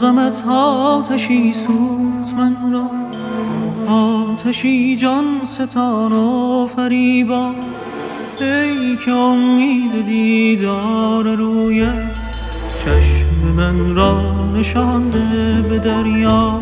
غمت آتشی سوخت من را، آتشی جان ستان و فریبا. ای که امید دیدار رویت چشم من را نشانده به دریا.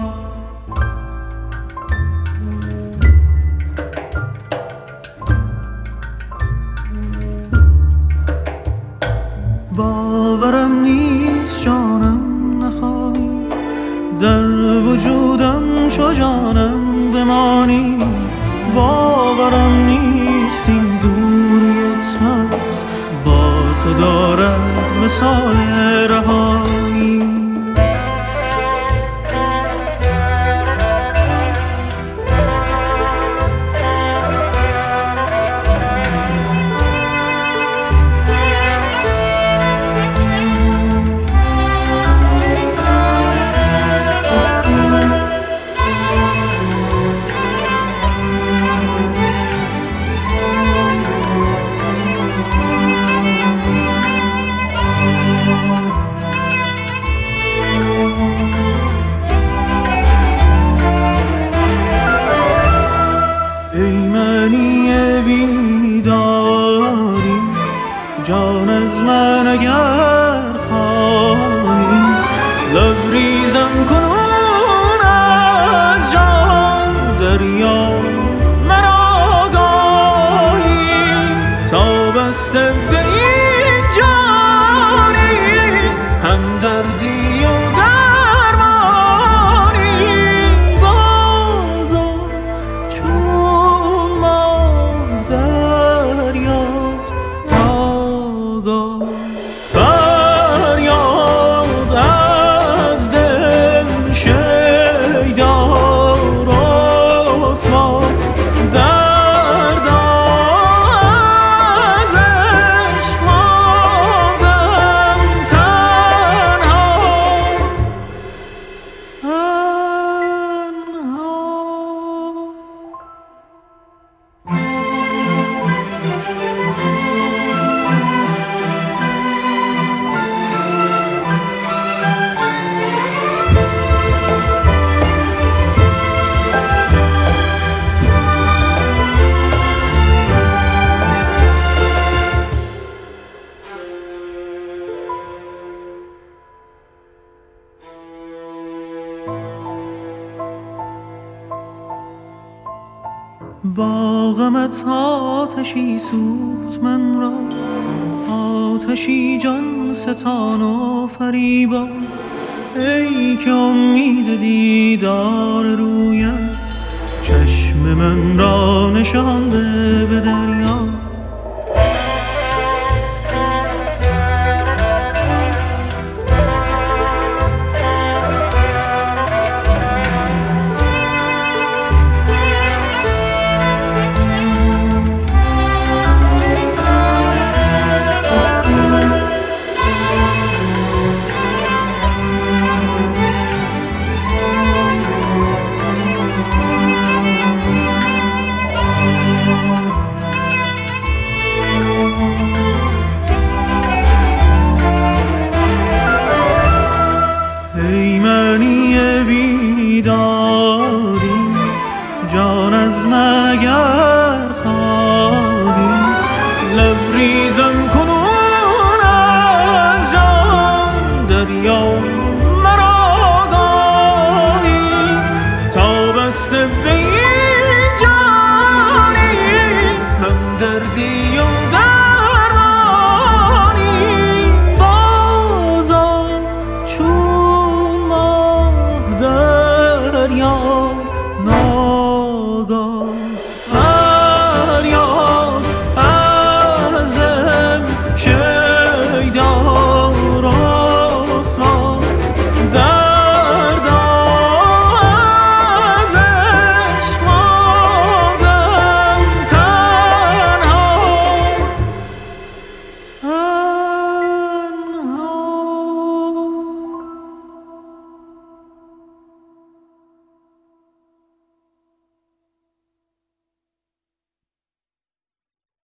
باورم نیست جانم نخواهی، در وجودم چو جانم بمانی. باورم نیست این دوری تلخ با تو دارد مثال رهایی. بیداری جان از من اگر خواهی، لبریزم کنون از جان دریا. من آگاهی تا بسته به این جانی، هم دردی و با غمت آتشی سوخت من را، آتشی جان ستان و فریبا. ای که امید دیدار رویت چشم من را نشانده به دریا. بیداری جان از من اگر